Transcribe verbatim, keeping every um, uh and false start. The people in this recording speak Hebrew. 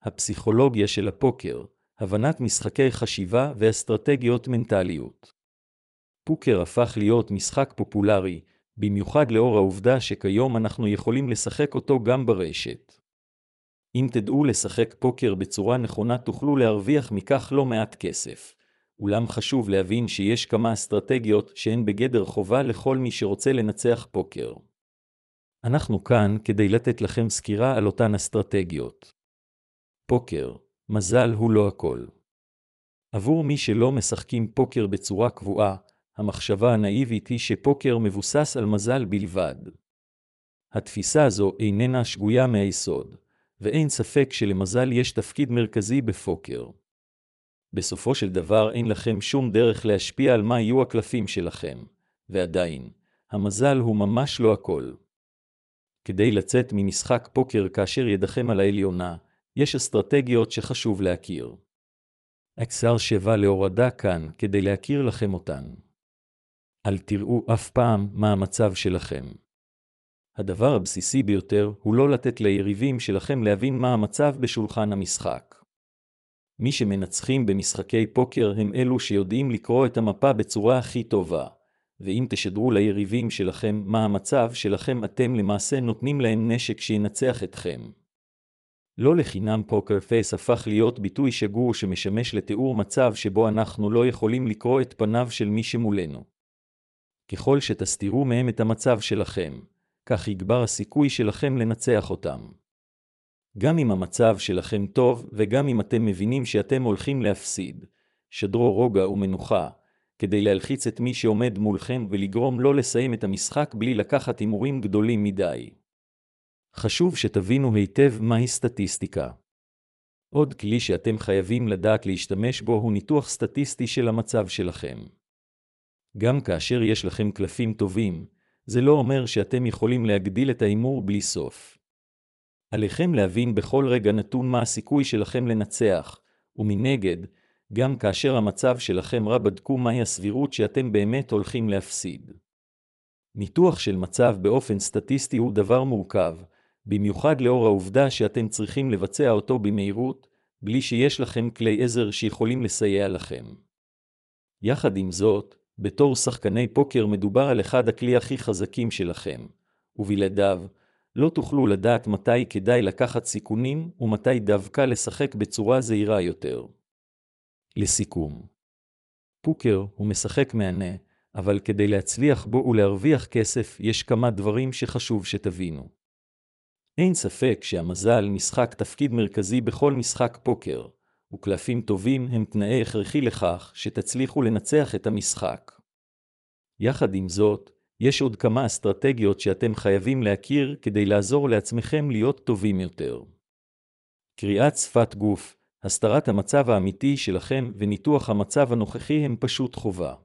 הפסיכולוגיה של הפוקר, הבנת משחקי חשיבה ואסטרטגיות מנטליות. פוקר הפך להיות משחק פופולרי, במיוחד לאור העובדה שכיום אנחנו יכולים לשחק אותו גם ברשת. אם תדעו לשחק פוקר בצורה נכונה תוכלו להרוויח מכך לא מעט כסף. אולם חשוב להבין שיש כמה אסטרטגיות שהן בגדר חובה לכל מי שרוצה לנצח פוקר. אנחנו כאן כדי לתת לכם סקירה על אותן אסטרטגיות. פוקר, מזל הוא לא הכל. עבור מי שלא משחקים פוקר בצורה קבועה, המחשבה הנאיבית היא שפוקר מבוסס על מזל בלבד. התפיסה הזו איננה שגויה מהיסוד, ואין ספק שלמזל יש תפקיד מרכזי בפוקר. בסופו של דבר אין לכם שום דרך להשפיע על מה יהיו הקלפים שלכם, ועדיין, המזל הוא ממש לא הכל. כדי לצאת ממשחק פוקר כאשר ידכם על העליונה, יש אסטרטגיות שחשוב להכיר. אקסר שבע להורדה כאן כדי להכיר לכם אותן. אל תראו אף פעם מה המצב שלכם. הדבר הבסיסי ביותר הוא לא לתת ליריבים שלכם להבין מה המצב בשולחן המשחק. מי שמנצחים במשחקי פוקר הם אלו שיודעים לקרוא את המפה בצורה הכי טובה, ואם תשדרו ליריבים שלכם מה המצב שלכם אתם למעשה נותנים להם נשק שינצח אתכם. לא לחינם פוקר פייס הפך להיות ביטוי שגור שמשמש לתיאור מצב שבו אנחנו לא יכולים לקרוא את פניו של מי שמולנו. ככל שתסתירו מהם את המצב שלכם, כך יגבר הסיכוי שלכם לנצח אותם. גם אם המצב שלכם טוב וגם אם אתם מבינים שאתם הולכים להפסיד, שדרו רוגע ומנוחה, כדי להלחיץ את מי שעומד מולכם ולגרום לא לסיים את המשחק בלי לקחת הימורים גדולים מדי. חשוב שתבינו היטב מהי סטטיסטיקה. עוד כלי שאתם חייבים לדעת להשתמש בו הוא ניתוח סטטיסטי של המצב שלכם. גם כאשר יש לכם קלפים טובים, זה לא אומר שאתם יכולים להגדיל את ההימור בלי סוף. עליכם להבין בכל רגע נתון מה הסיכוי שלכם לנצח, ומנגד, גם כאשר המצב שלכם רע בדקו מהי הסבירות שאתם באמת הולכים להפסיד. ניתוח של מצב באופן סטטיסטי הוא דבר מורכב, במיוחד לאור העובדה שאתם צריכים לבצע אותו במהירות, בלי שיש לכם כלי עזר שיכולים לסייע לכם. יחד עם זאת, בתור שחקני פוקר מדובר על אחד הכלי הכי חזקים שלכם, ובלעדיו, לא תוכלו לדעת מתי כדאי לקחת סיכונים ומתי דווקא לשחק בצורה זהירה יותר. לסיכום, פוקר הוא משחק מענה, אבל כדי להצליח בו ולהרוויח כסף יש כמה דברים שחשוב שתבינו. אין ספק שהמזל משחק תפקיד מרכזי בכל משחק פוקר, וקלפים טובים הם תנאי הכרחי לכך שתצליחו לנצח את המשחק. יחד עם זאת, יש עוד כמה אסטרטגיות שאתם חייבים להכיר כדי לעזור לעצמכם להיות טובים יותר. קריאת שפת גוף, הסתרת המצב האמיתי שלכם וניתוח המצב הנוכחי הם פשוט חובה.